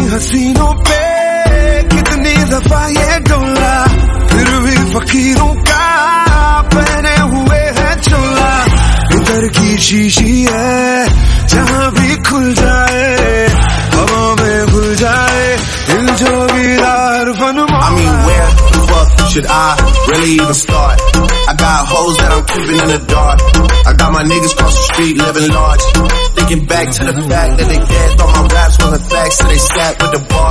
हसीनों पे कितनी दफा ये डोला, फिर भी फकीरों का पहने हुए है चोला। इधर की शीशी है जहाँ भी खुल जाए, हवा में घुल जाए दिल जोगीदार बनवा। I mean, where the fuck should I really even start? I got hoes that I'm keeping in the dark. I got my niggas across the street living large. Thinking back to the fact that they dead, thought my raps wasn't facts, so they sat with the bar.